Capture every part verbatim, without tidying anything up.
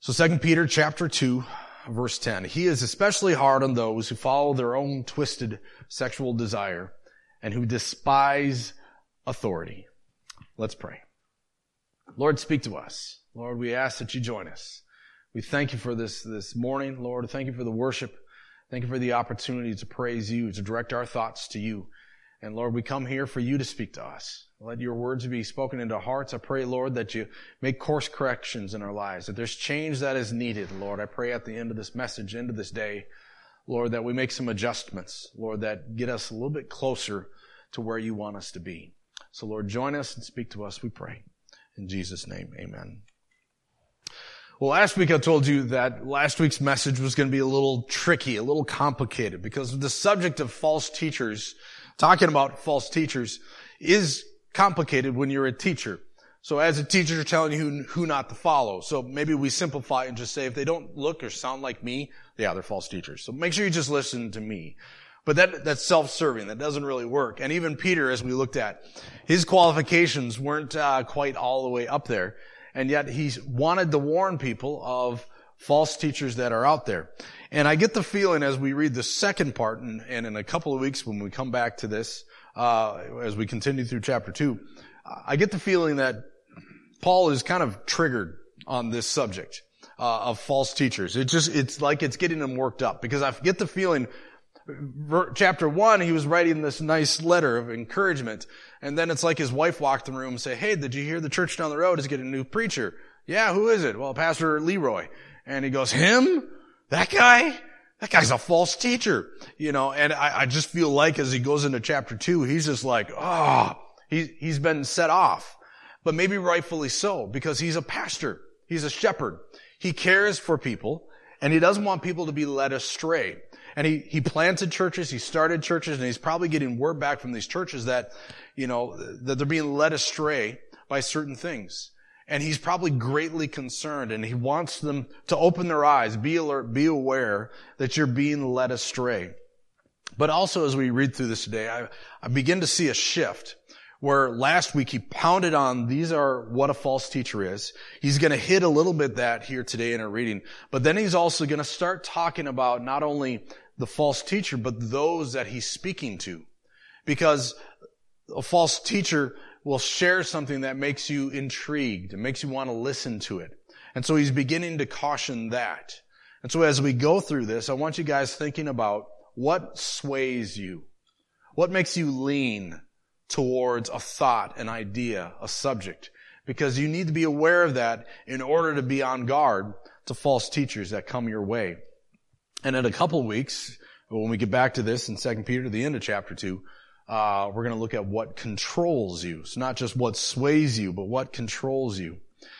So Second Peter chapter two, verse ten. He is especially hard on those who follow their own twisted sexual desire and who despise authority. Let's pray. Lord, speak to us. Lord, we ask that you join us. We thank you for this, this morning, Lord. Thank you for the worship. Thank you for the opportunity to praise you, to direct our thoughts to you. And Lord, we come here for you to speak to us. Let your words be spoken into our hearts. I pray, Lord, that you make course corrections in our lives, that there's change that is needed, Lord. I pray at the end of this message, end of this day, Lord, that we make some adjustments, Lord, that get us a little bit closer to where you want us to be. So, Lord, join us and speak to us, we pray. In Jesus' name, amen. Well, last week I told you that last week's message was going to be a little tricky, a little complicated, because the subject of false teachers, talking about false teachers, is complicated when you're a teacher. So as a teacher, you're telling you who, who not to follow. So maybe we simplify and just say, if they don't look or sound like me, yeah, they're false teachers. So make sure you just listen to me. But that, that's self-serving. That doesn't really work. And even Peter, as we looked at, his qualifications weren't uh, quite all the way up there. And yet he wanted to warn people of false teachers that are out there. And I get the feeling as we read the second part, and, and in a couple of weeks when we come back to this, uh, as we continue through chapter two, I get the feeling that Paul is kind of triggered on this subject uh, of false teachers. It just, it's like it's getting him worked up, because I get the feeling, chapter one, he was writing this nice letter of encouragement, and then it's like his wife walked in the room and said, "Hey, did you hear the church down the road is getting a new preacher?" "Yeah, who is it?" "Well, Pastor Leroy." And he goes, "Him? That guy? That guy's a false teacher." You know, and I, I just feel like as he goes into chapter two, he's just like, oh, he, he's been set off. But maybe rightfully so, because he's a pastor. He's a shepherd. He cares for people, and he doesn't want people to be led astray. And he, he planted churches, he started churches, and he's probably getting word back from these churches that, you know, that they're being led astray by certain things. And he's probably greatly concerned, and he wants them to open their eyes, be alert, be aware that you're being led astray. But also as we read through this today, I, I begin to see a shift where last week he pounded on these are what a false teacher is. He's going to hit a little bit that here today in our reading. But then he's also going to start talking about not only the false teacher, but those that he's speaking to. Because a false teacher will share something that makes you intrigued and makes you want to listen to it. And so he's beginning to caution that. And so as we go through this, I want you guys thinking about what sways you. What makes you lean towards a thought, an idea, a subject. Because you need to be aware of that in order to be on guard to false teachers that come your way. And in a couple of weeks, when we get back to this in Second Peter, the end of chapter two, Uh, we're going to look at what controls you. It's not just what sways you, but what controls you.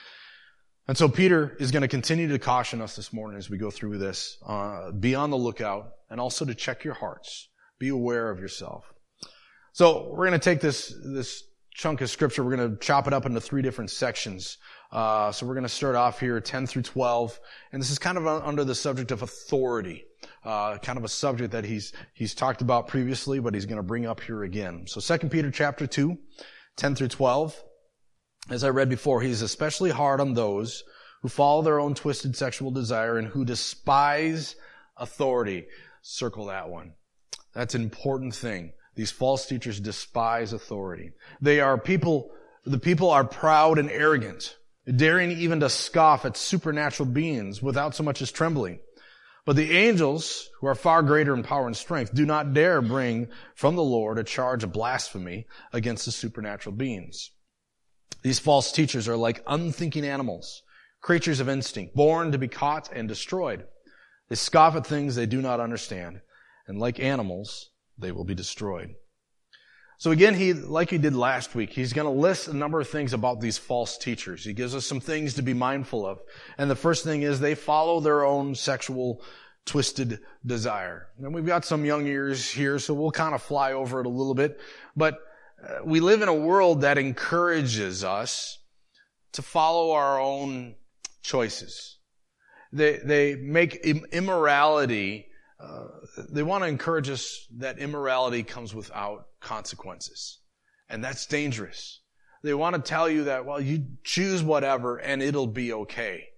And so Peter is going to continue to caution us this morning as we go through this. Uh, be on the lookout, and also to check your hearts. Be aware of yourself. So we're going to take this, this chunk of scripture, we're going to chop it up into three different sections. Uh, so we're going to start off here ten through twelve. And this is kind of under the subject of authority. Uh, kind of a subject that he's, he's talked about previously, but he's going to bring up here again. So Second Peter chapter two, ten through twelve. As I read before, he's especially hard on those who follow their own twisted sexual desire and who despise authority. Circle that one. That's an important thing. These false teachers despise authority. They are people, the people are proud and arrogant, daring even to scoff at supernatural beings without so much as trembling. But the angels, who are far greater in power and strength, do not dare bring from the Lord a charge of blasphemy against the supernatural beings. These false teachers are like unthinking animals, creatures of instinct, born to be caught and destroyed. They scoff at things they do not understand, and like animals, they will be destroyed. So again, he, like he did last week, he's going to list a number of things about these false teachers. He gives us some things to be mindful of. And the first thing is they follow their own sexual twisted desire. And we've got some young ears here, so we'll kind of fly over it a little bit. But uh, we live in a world that encourages us to follow our own choices. They, they make immorality Uh, they want to encourage us that immorality comes without consequences. And that's dangerous. They want to tell you that, well, you choose whatever and it'll be okay.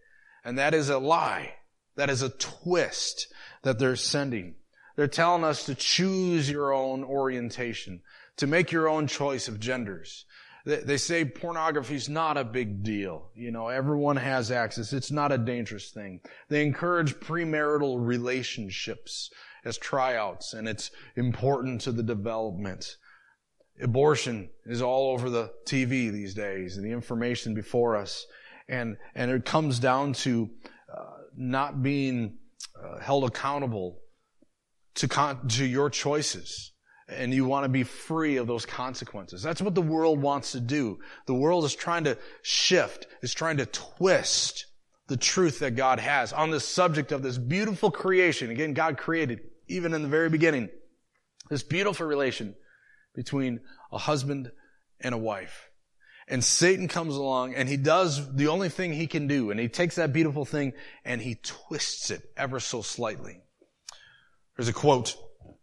And that is a lie. That is a twist that they're sending. They're telling us to choose your own orientation, to make your own choice of genders. They, they say pornography is not a big deal. You know, everyone has access. It's not a dangerous thing. They encourage premarital relationships as tryouts, and it's important to the development. Abortion is all over the T V these days, and the information before us. And, and it comes down to uh, not being uh, held accountable to con- to your choices. And you want to be free of those consequences. That's what the world wants to do. The world is trying to shift, is trying to twist the truth that God has on this subject of this beautiful creation. Again, God created, even in the very beginning, this beautiful relation between a husband and a wife. And Satan comes along and he does the only thing he can do. And he takes that beautiful thing and he twists it ever so slightly. There's a quote.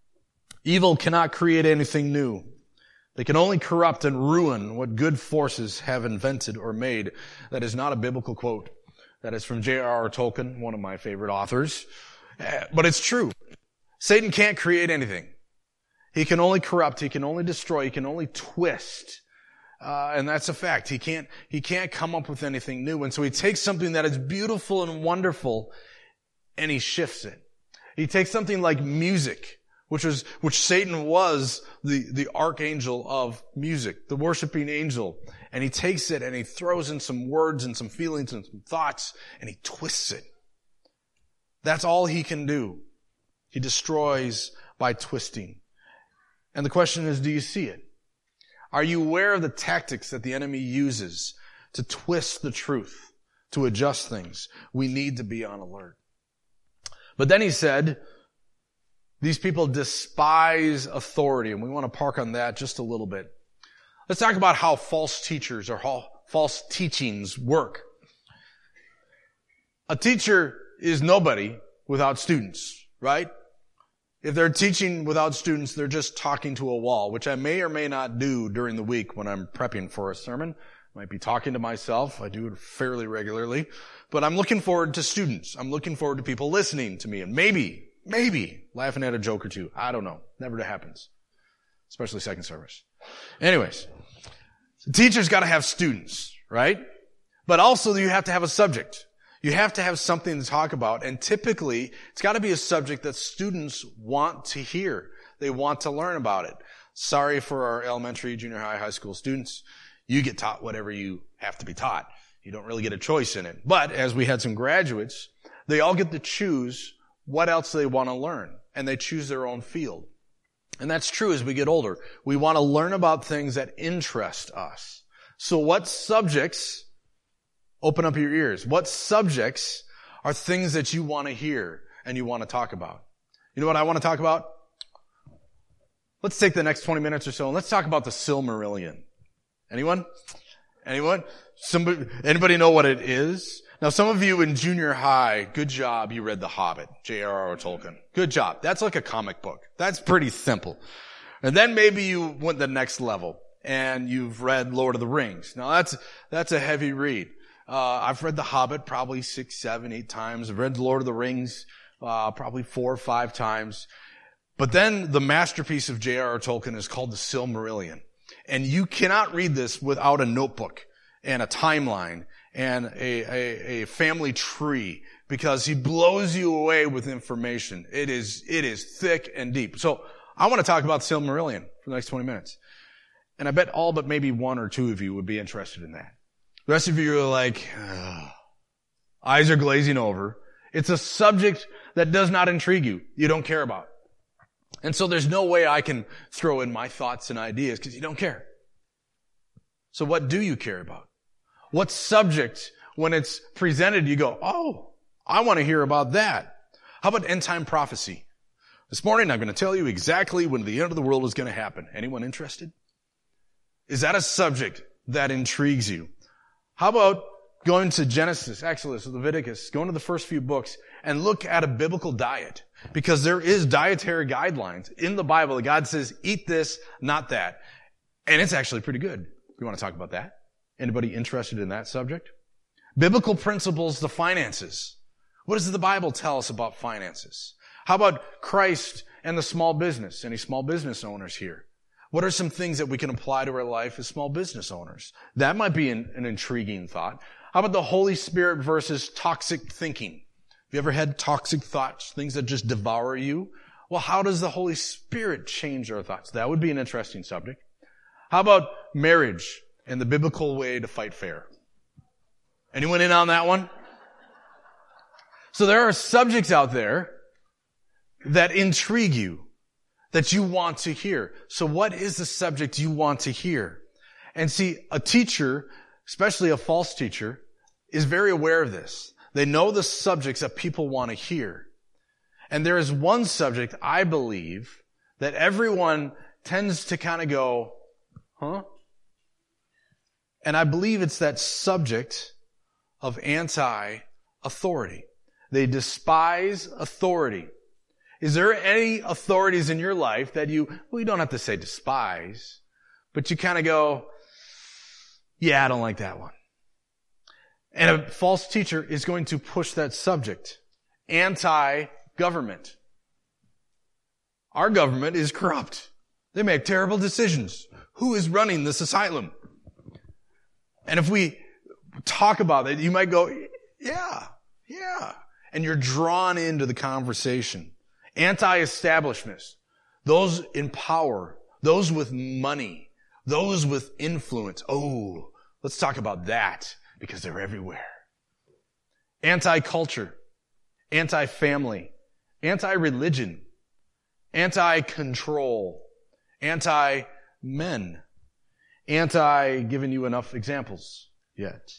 Evil cannot create anything new. They can only corrupt and ruin what good forces have invented or made. That is not a biblical quote. That is from J R R Tolkien, one of my favorite authors. But it's true. Satan can't create anything. He can only corrupt. He can only destroy. He can only twist. Uh, and that's a fact. He can't, he can't come up with anything new. And so he takes something that is beautiful and wonderful and he shifts it. He takes something like music, which was, which Satan was the, the archangel of music, the worshiping angel. And he takes it and he throws in some words and some feelings and some thoughts and he twists it. That's all he can do. He destroys by twisting. And the question is, do you see it? Are you aware of the tactics that the enemy uses to twist the truth, to adjust things? We need to be on alert. But then he said, these people despise authority, and we want to park on that just a little bit. Let's talk about how false teachers or how false teachings work. A teacher is nobody without students, right? If they're teaching without students, they're just talking to a wall, which I may or may not do during the week when I'm prepping for a sermon. I might be talking to myself. I do it fairly regularly. But I'm looking forward to students. I'm looking forward to people listening to me and maybe, maybe laughing at a joke or two. I don't know. Never happens. Especially second service. Anyways, the teacher's got to have students, right? But also you have to have a subject. You have to have something to talk about, and typically, it's got to be a subject that students want to hear. They want to learn about it. Sorry for our elementary, junior high, high school students. You get taught whatever you have to be taught. You don't really get a choice in it. But as we had some graduates, they all get to choose what else they want to learn, and they choose their own field. And that's true as we get older. We want to learn about things that interest us. So what subjects... Open up your ears. What subjects are things that you want to hear and you want to talk about? You know what I want to talk about? Let's take the next twenty minutes or so and let's talk about the Silmarillion. Anyone? Anyone? Somebody, anybody know what it is? Now, some of you in junior high, good job, you read The Hobbit, J R R Tolkien. Good job. That's like a comic book. That's pretty simple. And then maybe you went the next level and you've read Lord of the Rings. Now, that's, that's a heavy read. Uh, I've read The Hobbit probably six, seven, eight times. I've read The Lord of the Rings, uh, probably four or five times. But then the masterpiece of J R R Tolkien is called the Silmarillion. And you cannot read this without a notebook and a timeline and a, a, a family tree because he blows you away with information. It is, it is thick and deep. So I want to talk about Silmarillion for the next twenty minutes. And I bet all but maybe one or two of you would be interested in that. The rest of you are like, ugh. Eyes are glazing over. It's a subject that does not intrigue you. You don't care about. And so there's no way I can throw in my thoughts and ideas because you don't care. So what do you care about? What subject, when it's presented, you go, oh, I want to hear about that. How about end time prophecy? This morning I'm going to tell you exactly when the end of the world is going to happen. Anyone interested? Is that a subject that intrigues you? How about going to Genesis, Exodus, Leviticus, going to the first few books and look at a biblical diet? Because there is dietary guidelines in the Bible that God says, eat this, not that. And it's actually pretty good. You want to talk about that? Anybody interested in that subject? Biblical principles, the finances. What does the Bible tell us about finances? How about Christ and the small business? Any small business owners here? What are some things that we can apply to our life as small business owners? That might be an, an intriguing thought. How about the Holy Spirit versus toxic thinking? Have you ever had toxic thoughts, things that just devour you? Well, how does the Holy Spirit change our thoughts? That would be an interesting subject. How about marriage and the biblical way to fight fair? Anyone in on that one? So there are subjects out there that intrigue you, that you want to hear. So what is the subject you want to hear? And see, a teacher, especially a false teacher, is very aware of this. They know the subjects that people want to hear. And there is one subject, I believe, that everyone tends to kind of go, huh? And I believe it's that subject of anti-authority. They despise authority. Is there any authorities in your life that you, well, you don't have to say despise, but you kind of go, yeah, I don't like that one. And a false teacher is going to push that subject. Anti-government. Our government is corrupt. They make terrible decisions. Who is running this asylum? And if we talk about it, you might go, yeah, yeah. And you're drawn into the conversation. Anti-establishment. Those in power. Those with money. Those with influence. Oh, let's talk about that because they're everywhere. Anti-culture. Anti-family. Anti-religion. Anti-control. Anti-men. Anti-giving you enough examples yet.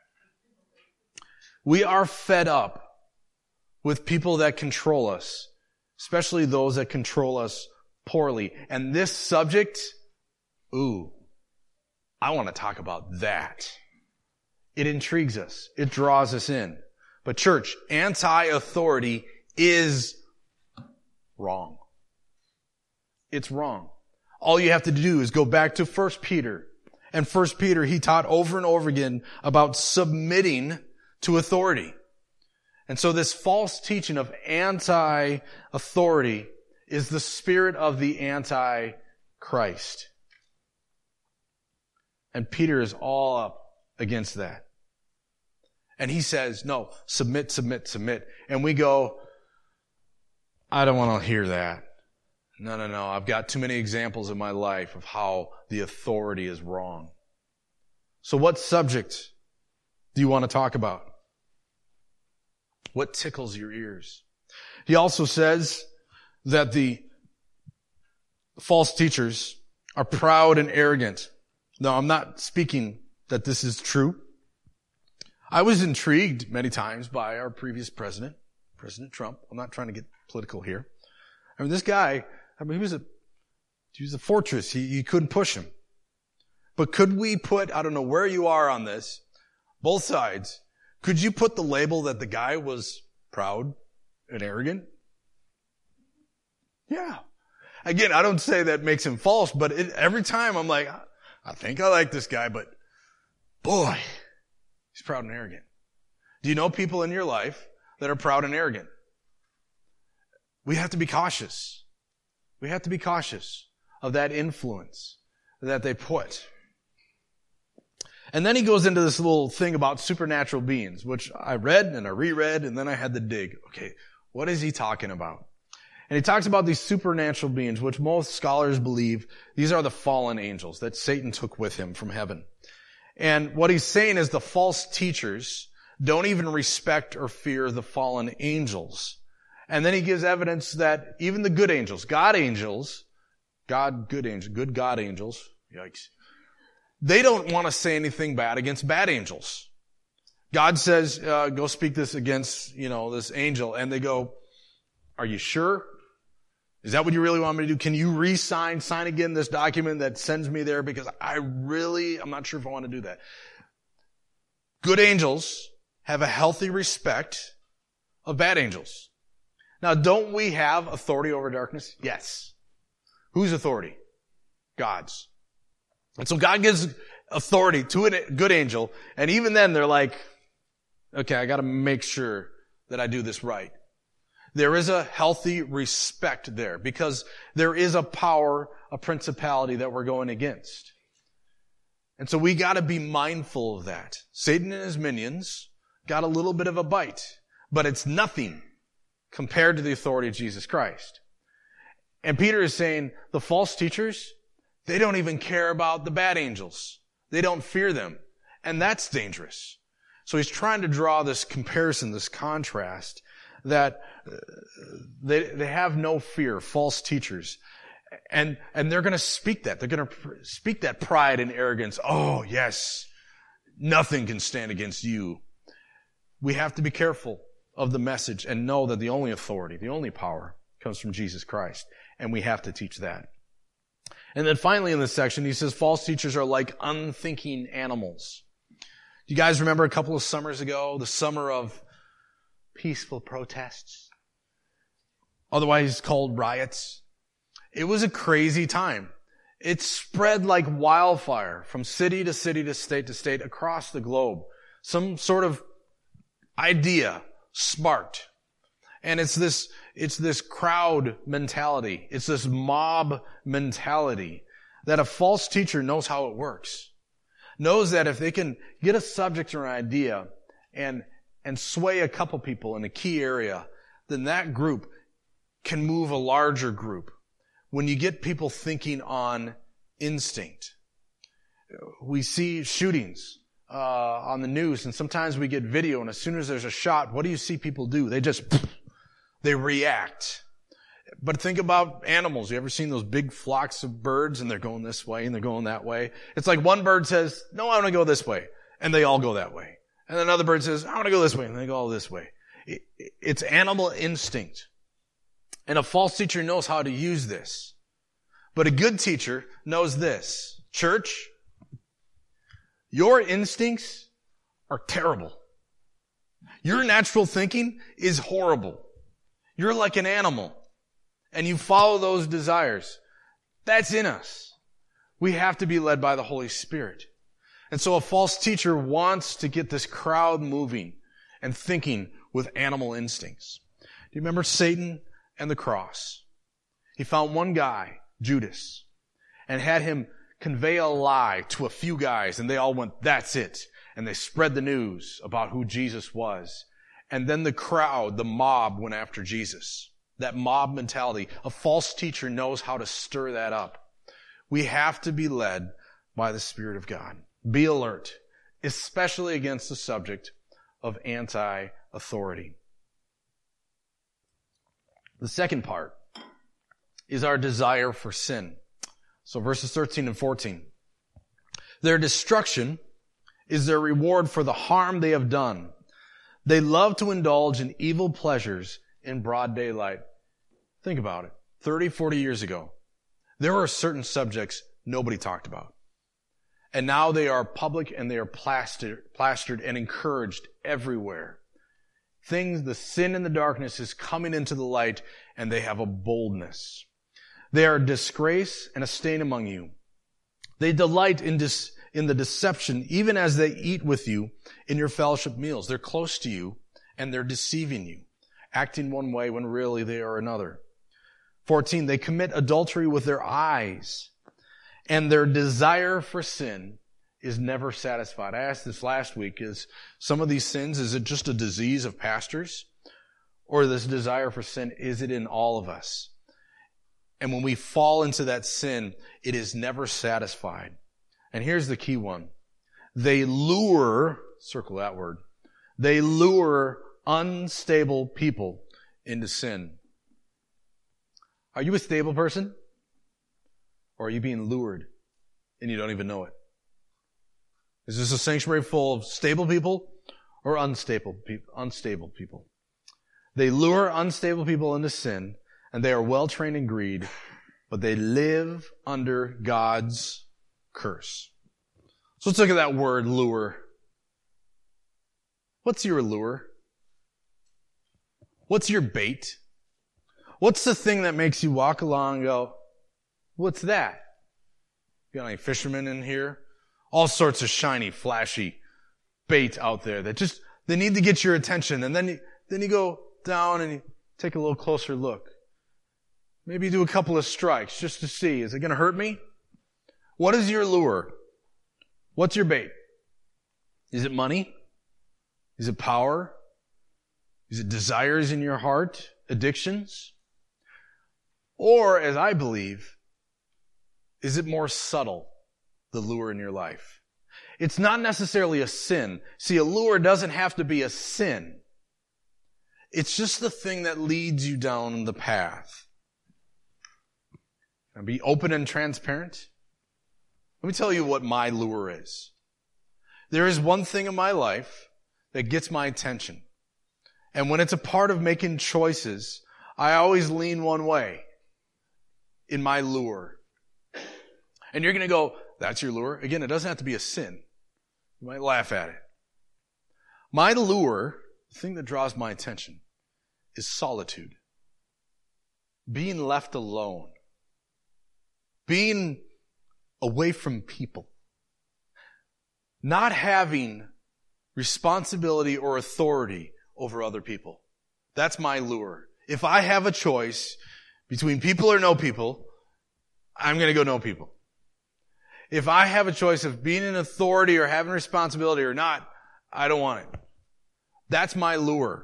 We are fed up with people that control us, especially those that control us poorly. And this subject, ooh, I want to talk about that. It intrigues us. It draws us in. But church, anti-authority is wrong. It's wrong. All you have to do is go back to First Peter. And First Peter, he taught over and over again about submitting to authority. And so this false teaching of anti-authority is the spirit of the anti-Christ. And Peter is all up against that. And he says, no, submit, submit, submit. And we go, I don't want to hear that. No, no, no. I've got too many examples in my life of how the authority is wrong. So what subject do you want to talk about? What tickles your ears? He also says that the false teachers are proud and arrogant. Now, I'm not speaking that this is true. I was intrigued many times by our previous president, President Trump. I'm not trying to get political here. I mean, this guy, I mean, he was a, he was a fortress. He, you couldn't push him. But could we put, I don't know where you are on this, both sides, could you put the label that the guy was proud and arrogant? Yeah. Again, I don't say that makes him false, but it, every time I'm like, I think I like this guy, but boy, he's proud and arrogant. Do you know people in your life that are proud and arrogant? We have to be cautious. We have to be cautious of that influence that they put. And then he goes into this little thing about supernatural beings, which I read and I reread, and then I had to dig. Okay, what is he talking about? And he talks about these supernatural beings, which most scholars believe these are the fallen angels that Satan took with him from heaven. And what he's saying is the false teachers don't even respect or fear the fallen angels. And then he gives evidence that even the good angels, God angels, God, good angels, good God angels, yikes, they don't want to say anything bad against bad angels. God says, uh, go speak this against, you know, this angel. And they go, are you sure? Is that what you really want me to do? Can you re-sign, sign again this document that sends me there? Because I really, I'm not sure if I want to do that. Good angels have a healthy respect of bad angels. Now, don't we have authority over darkness? Yes. Whose authority? God's. And so God gives authority to a good angel, and even then they're like, Okay, I got to make sure that I do this right. There is a healthy respect there because there is a power, a principality that we're going against. And so we got to be mindful of that. Satan and his minions got a little bit of a bite, but it's nothing compared to the authority of Jesus Christ. And Peter is saying the false teachers, they don't even care about the bad angels. They don't fear them. And that's dangerous. So he's trying to draw this comparison, this contrast, that they they have no fear, false teachers. And and they're going to speak that. They're going to speak that pride and arrogance. Oh, yes, nothing can stand against you. We have to be careful of the message and know that the only authority, the only power comes from Jesus Christ. And we have to teach that. And then finally in this section, he says false teachers are like unthinking animals. Do you guys remember a couple of summers ago, the summer of peaceful protests? Otherwise called riots. It was a crazy time. It spread like wildfire from city to city to state to state across the globe. Some sort of idea sparked. And it's this, it's this crowd mentality. It's this mob mentality that a false teacher knows how it works. Knows that if they can get a subject or an idea and, and sway a couple people in a key area, then that group can move a larger group. When you get people thinking on instinct, we see shootings uh, on the news, and sometimes we get video, and as soon as there's a shot, what do you see people do? They just, they react. But think about animals. You ever seen those big flocks of birds, and they're going this way, and they're going that way? It's like one bird says, no, I want to go this way, and they all go that way. And another bird says, I want to go this way, and they go all this way. It, it's animal instinct. And a false teacher knows how to use this. But a good teacher knows this. Church, your instincts are terrible. Your natural thinking is horrible. You're like an animal. And you follow those desires. That's in us. We have to be led by the Holy Spirit. And so a false teacher wants to get this crowd moving and thinking with animal instincts. Do you remember Satan and the cross? He found one guy, Judas, and had him convey a lie to a few guys, and they all went, that's it. And they spread the news about who Jesus was. And then the crowd, the mob, went after Jesus. That mob mentality. A false teacher knows how to stir that up. We have to be led by the Spirit of God. Be alert, especially against the subject of anti-authority. The second part is our desire for sin. So verses thirteen and fourteen. Their destruction is their reward for the harm they have done. They love to indulge in evil pleasures in broad daylight. Think about it. thirty, forty years ago, there were certain subjects nobody talked about. And now they are public and they are plastered, plastered and encouraged everywhere. Things, the sin and the darkness is coming into the light, and they have a boldness. They are a disgrace and a stain among you. They delight in dis, in the deception, even as they eat with you in your fellowship meals. They're close to you, and they're deceiving you, acting one way when really they are another. fourteen, they commit adultery with their eyes, and their desire for sin is never satisfied. I asked this last week, is some of these sins, is it just a disease of pastors? Or this desire for sin, is it in all of us? And when we fall into that sin, it is never satisfied. And here's the key one. They lure, circle that word, they lure unstable people into sin. Are you a stable person? Or are you being lured and you don't even know it? Is this a sanctuary full of stable people or unstable people? Unstable people. They lure unstable people into sin, and they are well trained in greed, but they live under God's curse. So let's look at that word, lure. What's your lure? What's your bait? What's the thing that makes you walk along and go, what's that? Got any fishermen in here? All sorts of shiny, flashy bait out there that just, They need to get your attention. And then you, then you go down and you take a little closer look. Maybe do a couple of strikes just to see, is it going to hurt me? What is your lure? What's your bait? Is it money? Is it power? Is it desires in your heart? Addictions? Or, as I believe, is it more subtle, the lure in your life? It's not necessarily a sin. See, a lure doesn't have to be a sin. It's just the thing that leads you down the path. And be open and transparent. Let me tell you what my lure is. There is one thing in my life that gets my attention. And when it's a part of making choices, I always lean one way in my lure. And you're going to go, that's your lure? Again, it doesn't have to be a sin. You might laugh at it. My lure, the thing that draws my attention, is solitude. Being left alone. Being away from people. Not having responsibility or authority over other people. That's my lure. If I have a choice between people or no people, I'm going to go no people. If I have a choice of being in authority or having responsibility or not, I don't want it. That's my lure.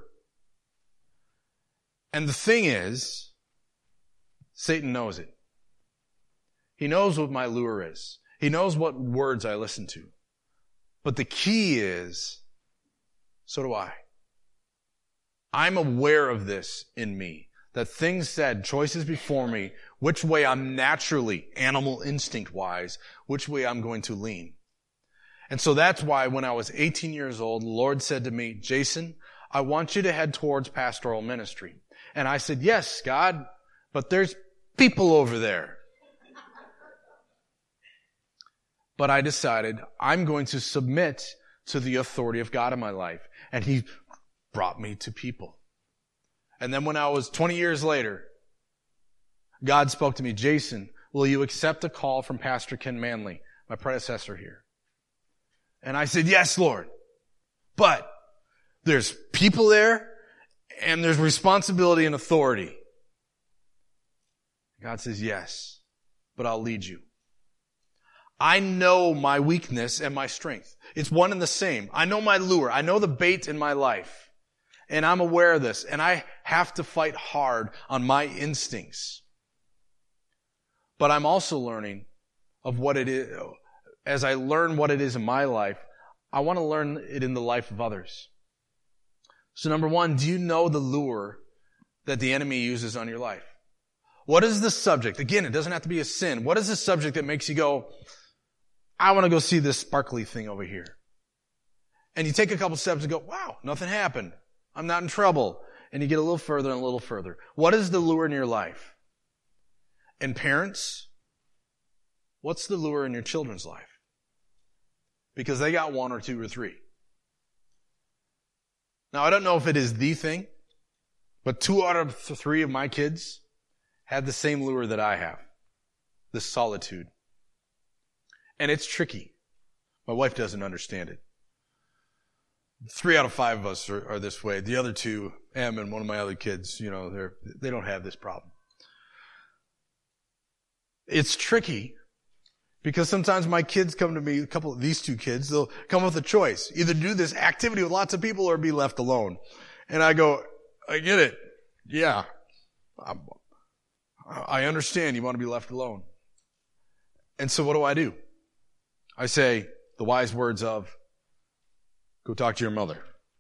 And the thing is, Satan knows it. He knows what my lure is. He knows what words I listen to. But the key is, so do I. I'm aware of this in me. That things said, choices before me, which way I'm naturally, animal instinct-wise, which way I'm going to lean. And so that's why when I was eighteen years old, the Lord said to me, Jason, I want you to head towards pastoral ministry. And I said, yes, God, but there's people over there. But I decided I'm going to submit to the authority of God in my life. And He brought me to people. And then when I was twenty years later, God spoke to me, Jason, will you accept a call from Pastor Ken Manley, my predecessor here? And I said, yes, Lord. But there's people there and there's responsibility and authority. God says, yes, but I'll lead you. I know my weakness and my strength. It's one and the same. I know my lure. I know the bait in my life. And I'm aware of this. And I have to fight hard on my instincts. But I'm also learning of what it is. As I learn what it is in my life, I want to learn it in the life of others. So number one, do you know the lure that the enemy uses on your life? What is the subject? Again, it doesn't have to be a sin. What is the subject that makes you go, I want to go see this sparkly thing over here? And you take a couple steps and go, wow, nothing happened. I'm not in trouble. And you get a little further and a little further. What is the lure in your life? And parents, what's the lure in your children's life? Because they got one or two or three. Now, I don't know if it is the thing, but two out of three of my kids had the same lure that I have. This solitude. And it's tricky. My wife doesn't understand it. Three out of five of us are, are this way. The other two, Em and one of my other kids, you know, they're, they don't have this problem. It's tricky because sometimes my kids come to me, a couple of these two kids, they'll come with a choice. Either do this activity with lots of people or be left alone. And I go, I get it. Yeah. I'm, I understand you want to be left alone. And so what do I do? I say the wise words of, go talk to your mother.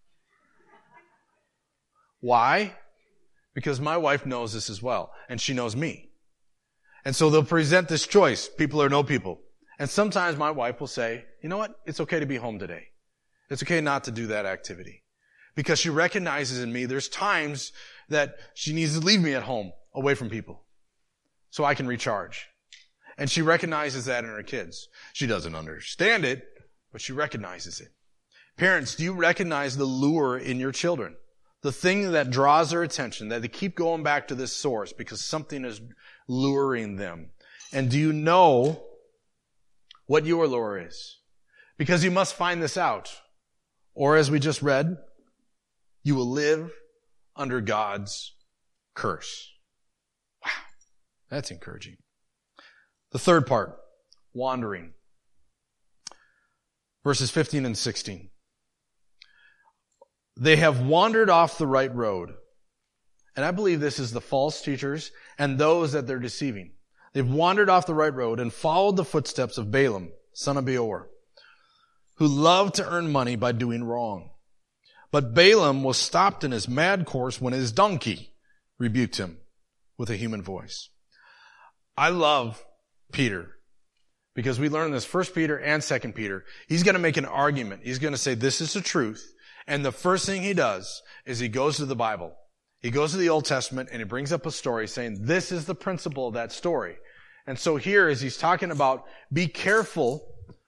Why? Because my wife knows this as well, and she knows me. And so they'll present this choice, people or no people. And sometimes my wife will say, you know what? It's okay to be home today. It's okay not to do that activity. Because she recognizes in me there's times that she needs to leave me at home, away from people, so I can recharge. And she recognizes that in her kids. She doesn't understand it, but she recognizes it. Parents, do you recognize the lure in your children? The thing that draws their attention, that they keep going back to this source because something is luring them. And do you know what your lure is? Because you must find this out. Or as we just read, you will live under God's curse. Wow, that's encouraging. The third part, wandering. Verses fifteen and sixteen. They have wandered off the right road. And I believe this is the false teachers and those that they're deceiving. They've wandered off the right road and followed the footsteps of Balaam, son of Beor, who loved to earn money by doing wrong. But Balaam was stopped in his mad course when his donkey rebuked him with a human voice. I love Peter because we learn this, First Peter and Second Peter. He's going to make an argument. He's going to say this is the truth. And the first thing he does is he goes to the Bible. He goes to the Old Testament and he brings up a story saying this is the principle of that story. And so here as he's talking about be careful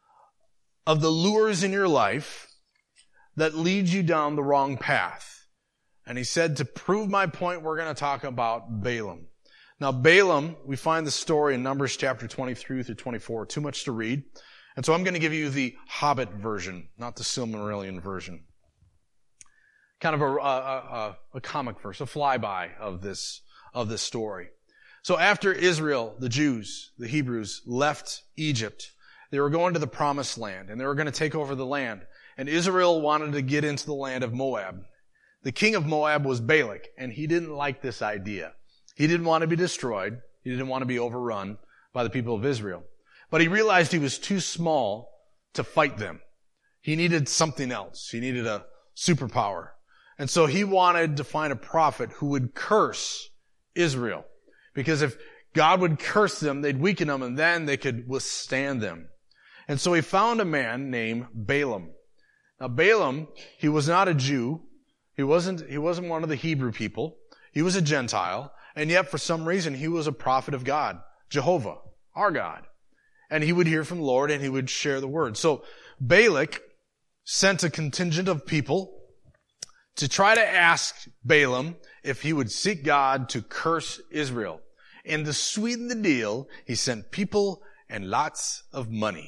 of the lures in your life that lead you down the wrong path. And he said, to prove my point, we're going to talk about Balaam. Now, Balaam, we find the story in Numbers chapter twenty-three through twenty-four. Too much to read. And so I'm going to give you the Hobbit version, not the Silmarillion version. Kind of a, a, a, a comic verse, a flyby of this, of this story. So after Israel, the Jews, the Hebrews, left Egypt, they were going to the promised land and they were going to take over the land. And Israel wanted to get into the land of Moab. The king of Moab was Balak, and he didn't like this idea. He didn't want to be destroyed. He didn't want to be overrun by the people of Israel. But he realized he was too small to fight them. He needed something else. He needed a superpower. And so he wanted to find a prophet who would curse Israel. Because if God would curse them, they'd weaken them, and then they could withstand them. And so he found a man named Balaam. Now Balaam, he was not a Jew. He wasn't, he wasn't one of the Hebrew people. He was a Gentile. And yet for some reason he was a prophet of God, Jehovah, our God. And he would hear from the Lord and he would share the word. So Balak sent a contingent of people to try to ask Balaam if he would seek God to curse Israel. And to sweeten the deal, he sent people and lots of money.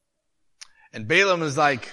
And Balaam is like,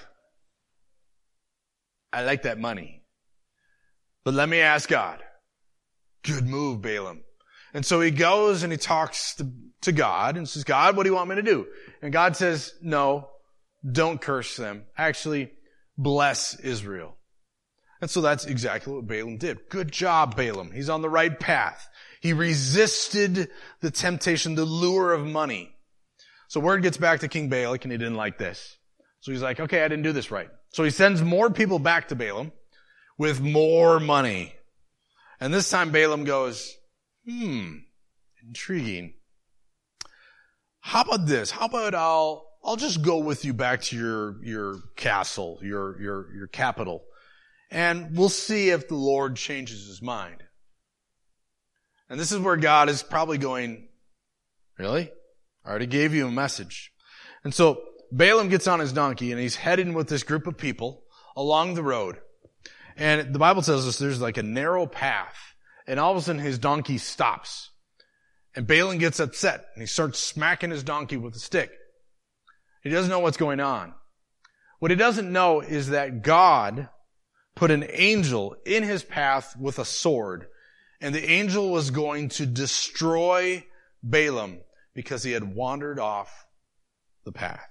I like that money, but let me ask God. Good move, Balaam. And so he goes and he talks to, to God and says, God, what do you want me to do? And God says, no, don't curse them. Actually, bless Israel. And so that's exactly what Balaam did. Good job, Balaam. He's on the right path. He resisted the temptation, the lure of money. So word gets back to King Balak and he didn't like this. So he's like, okay, I didn't do this right. So he sends more people back to Balaam with more money. And this time Balaam goes, hmm, intriguing. How about this? How about I'll, I'll just go with you back to your, your castle, your, your, your capital. And we'll see if the Lord changes his mind. And this is where God is probably going, really? I already gave you a message. And so Balaam gets on his donkey and he's heading with this group of people along the road. And the Bible tells us there's like a narrow path. And all of a sudden his donkey stops. And Balaam gets upset and he starts smacking his donkey with a stick. He doesn't know what's going on. What he doesn't know is that God put an angel in his path with a sword. And the angel was going to destroy Balaam because he had wandered off the path.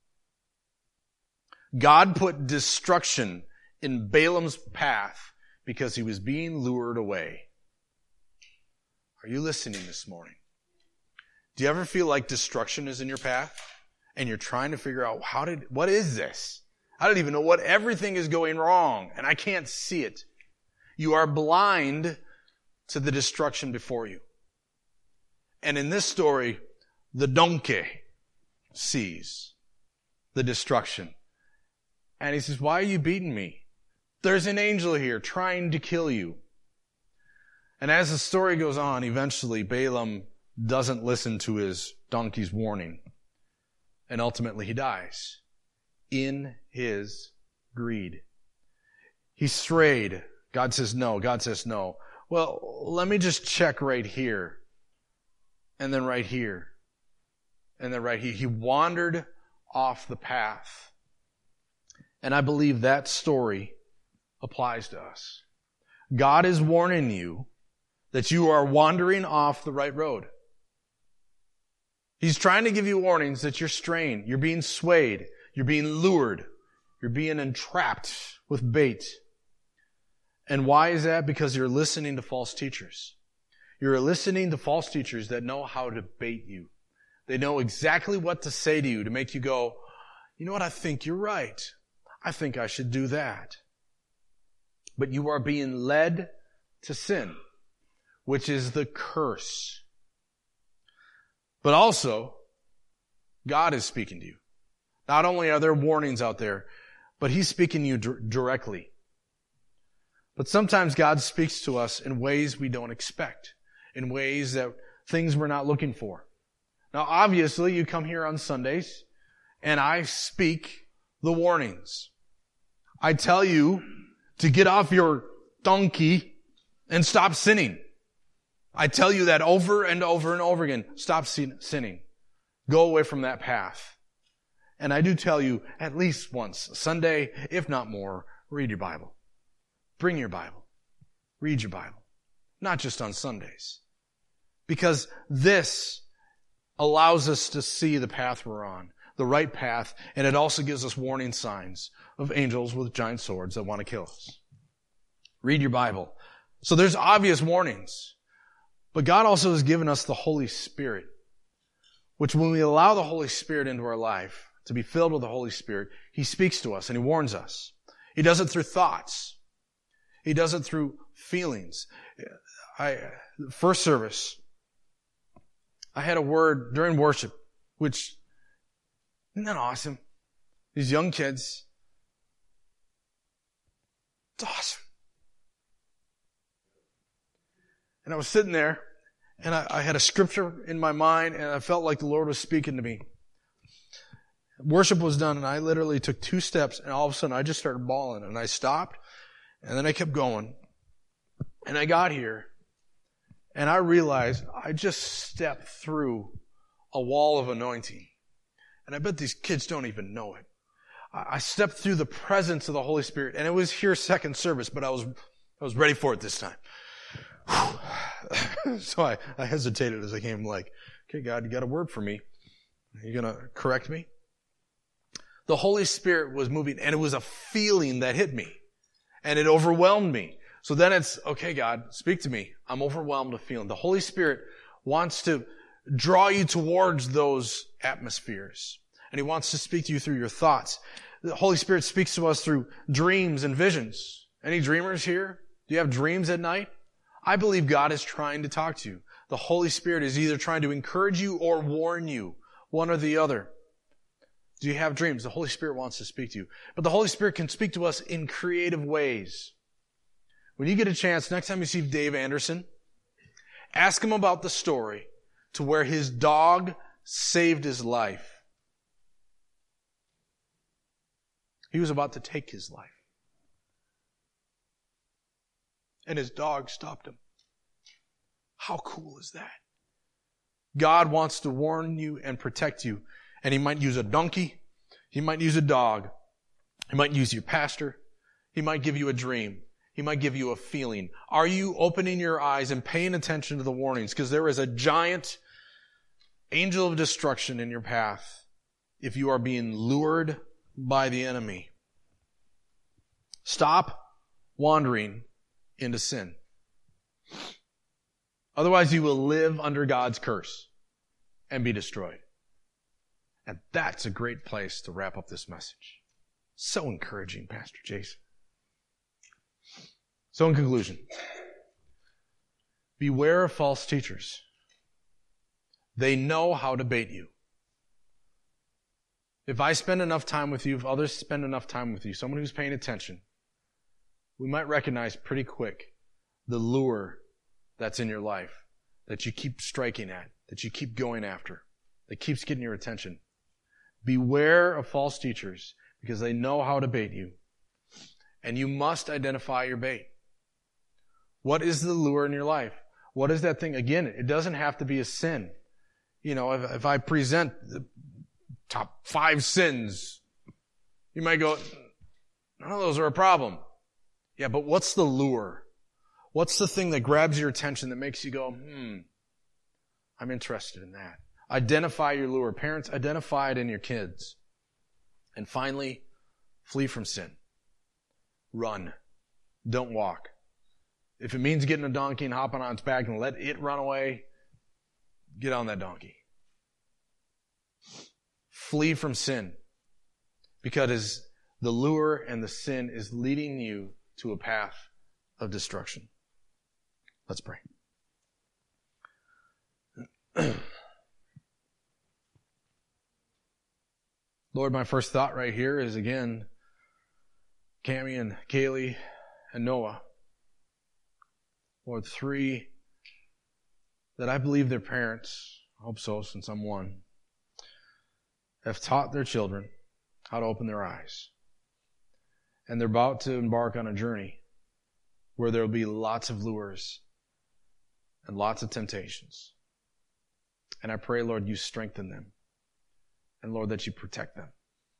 God put destruction in Balaam's path because he was being lured away. Are you listening this morning? Do you ever feel like destruction is in your path and you're trying to figure out how did, what is this? I don't even know what everything is going wrong and I can't see it. You are blind to the destruction before you. And in this story, the donkey sees the destruction. And he says, why are you beating me? There's an angel here trying to kill you. And as the story goes on, eventually Balaam doesn't listen to his donkey's warning. And ultimately he dies in his greed. He strayed. God says no. God says no. Well, let me just check right here. And then right here. And then right here. He wandered off the path. And I believe that story applies to us. God is warning you that you are wandering off the right road. He's trying to give you warnings that you're straying, you're being swayed, you're being lured, you're being entrapped with bait. And why is that? Because you're listening to false teachers. You're listening to false teachers that know how to bait you. They know exactly what to say to you to make you go, you know what, I think you're right. I think I should do that. But you are being led to sin, which is the curse. But also, God is speaking to you. Not only are there warnings out there, but He's speaking to you d- directly. But sometimes God speaks to us in ways we don't expect, in ways that things we're not looking for. Now, obviously, you come here on Sundays, and I speak the warnings. I tell you to get off your donkey and stop sinning. I tell you that over and over and over again. Stop sinning. Go away from that path. And I do tell you at least once a Sunday, if not more, read your Bible. Bring your Bible. Read your Bible. Not just on Sundays. Because this allows us to see the path we're on, the right path, and it also gives us warning signs of angels with giant swords that want to kill us. Read your Bible. So there's obvious warnings. But God also has given us the Holy Spirit, which when we allow the Holy Spirit into our life, to be filled with the Holy Spirit, He speaks to us and He warns us. He does it through thoughts. He does it through feelings. I, first service, I had a word during worship, which, isn't that awesome? These young kids. It's awesome. And I was sitting there, and I, I had a scripture in my mind, and I felt like the Lord was speaking to me. Worship was done, and I literally took two steps, and all of a sudden I just started bawling, and I stopped, and then I kept going. And I got here, and I realized I just stepped through a wall of anointing. And I bet these kids don't even know it. I stepped through the presence of the Holy Spirit, and it was here second service, but I was I was ready for it this time. So I, I hesitated as I came, like, okay, God, you got a word for me. Are you going to correct me? The Holy Spirit was moving, and it was a feeling that hit me, and it overwhelmed me. So then it's, okay, God, speak to me. I'm overwhelmed with feeling. The Holy Spirit wants to draw you towards those atmospheres, and He wants to speak to you through your thoughts. The Holy Spirit speaks to us through dreams and visions. Any dreamers here? Do you have dreams at night? I believe God is trying to talk to you. The Holy Spirit is either trying to encourage you or warn you, one or the other. Do you have dreams? The Holy Spirit wants to speak to you. But the Holy Spirit can speak to us in creative ways. When you get a chance, next time you see Dave Anderson, ask him about the story to where his dog saved his life. He was about to take his life. And his dog stopped him. How cool is that? God wants to warn you and protect you. And He might use a donkey. He might use a dog. He might use your pastor. He might give you a dream. He might give you a feeling. Are you opening your eyes and paying attention to the warnings? Because there is a giant angel of destruction in your path if you are being lured by the enemy. Stop wandering into sin. Otherwise, you will live under God's curse and be destroyed. And that's a great place to wrap up this message. So encouraging, Pastor Jason. So in conclusion, beware of false teachers. They know how to bait you. If I spend enough time with you, if others spend enough time with you, someone who's paying attention, we might recognize pretty quick the lure that's in your life, that you keep striking at, that you keep going after, that keeps getting your attention. Beware of false teachers because they know how to bait you. And you must identify your bait. What is the lure in your life? What is that thing? Again, it doesn't have to be a sin. You know, if, if I present the top five sins, you might go, none of those are a problem. Yeah, but what's the lure? What's the thing that grabs your attention that makes you go, hmm, I'm interested in that? Identify your lure. Parents, identify it in your kids. And finally, flee from sin. Run. Don't walk. If it means getting a donkey and hopping on its back and let it run away, get on that donkey. Flee from sin. Because the lure and the sin is leading you to a path of destruction. Let's pray. Lord, my first thought right here is again, Cammie and Kaylee and Noah. Lord, three that I believe their parents, I hope so since I'm one, have taught their children how to open their eyes. And they're about to embark on a journey where there will be lots of lures and lots of temptations. And I pray, Lord, you strengthen them. And Lord, that you protect them.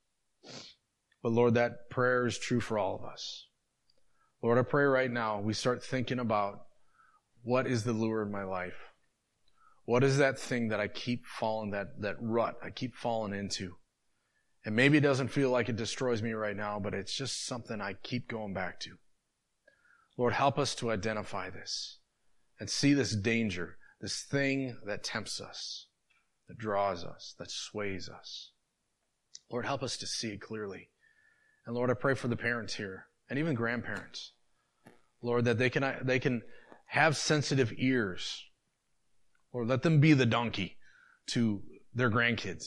But Lord, that prayer is true for all of us. Lord, I pray right now we start thinking about what is the lure in my life? What is that thing that I keep falling, that, that rut I keep falling into? And maybe it doesn't feel like it destroys me right now, but it's just something I keep going back to. Lord, help us to identify this and see this danger, this thing that tempts us, that draws us, that sways us. Lord, help us to see it clearly. And Lord, I pray for the parents here and even grandparents. Lord, that they can, they can have sensitive ears. Lord, let them be the donkey to their grandkids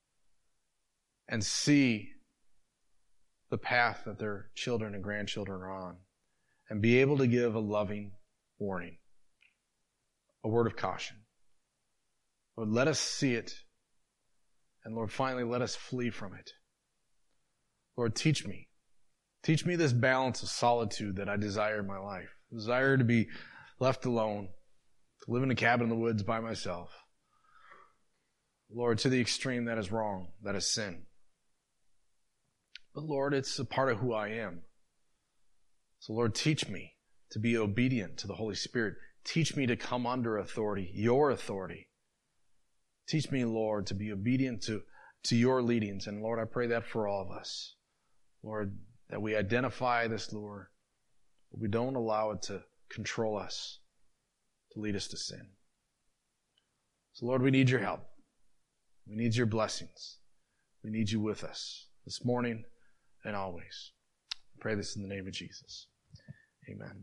and see the path that their children and grandchildren are on and be able to give a loving warning, a word of caution. Lord, let us see it. And Lord, finally, let us flee from it. Lord, teach me. Teach me this balance of solitude that I desire in my life. Desire to be left alone, to live in a cabin in the woods by myself. Lord, to the extreme, that is wrong. That is sin. But Lord, it's a part of who I am. So Lord, teach me to be obedient to the Holy Spirit. Teach me to come under authority, your authority. Teach me, Lord, to be obedient to, to your leadings. And Lord, I pray that for all of us. Lord, that we identify this lure, but we don't allow it to control us, to lead us to sin. So Lord, we need your help. We need your blessings. We need you with us this morning and always. I pray this in the name of Jesus. Amen.